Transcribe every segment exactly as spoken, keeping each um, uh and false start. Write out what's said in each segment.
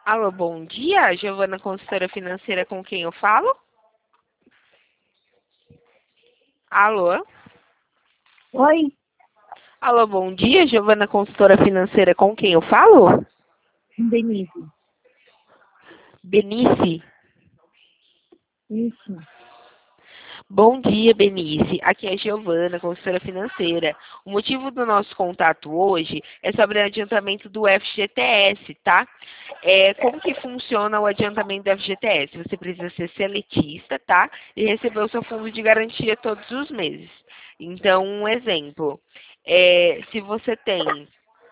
Alô, bom dia, Giovana, consultora financeira, com quem eu falo? Alô? Oi, Alô, bom dia, Giovana, consultora financeira, com quem eu falo? Denise. Benice? Isso. Bom dia, Benice. Aqui é a Giovana, consultora financeira. O motivo do nosso contato hoje é sobre o adiantamento do F G T S, tá? É, como que funciona o adiantamento do F G T S? Você precisa ser seletista, tá? E receber o seu fundo de garantia todos os meses. Então, um exemplo. É, se você tem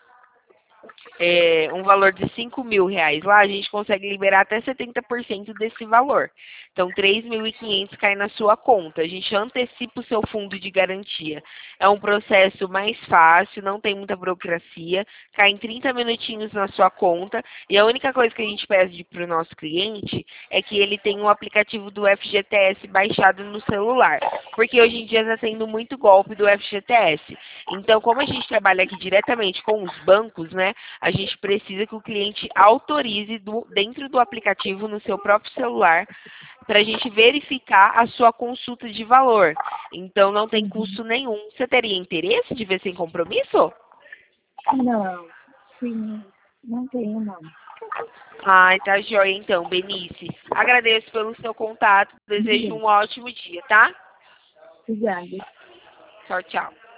é, um valor de cinco mil reais lá, a gente consegue liberar até setenta por cento desse valor. Então, três mil e quinhentos cai na sua conta. A gente antecipa o seu fundo de garantia. É um processo mais fácil, não tem muita burocracia, cai em trinta minutinhos na sua conta. E a única coisa que a gente pede para o nosso cliente é que ele tenha o aplicativo do F G T S baixado no celular. Porque hoje em dia está tendo muito golpe do F G T S. Então, como a gente trabalha aqui diretamente com os bancos, né? A gente precisa que o cliente autorize do, dentro do aplicativo no seu próprio celular para a gente verificar a sua consulta de valor. Então não tem Uhum. custo nenhum. Você teria interesse de ver sem compromisso? Não, sim, não tenho não. Ai, tá joia então, Benice. Agradeço pelo seu contato. Desejo Obrigada. um ótimo dia, tá? Obrigada. Tchau, tchau.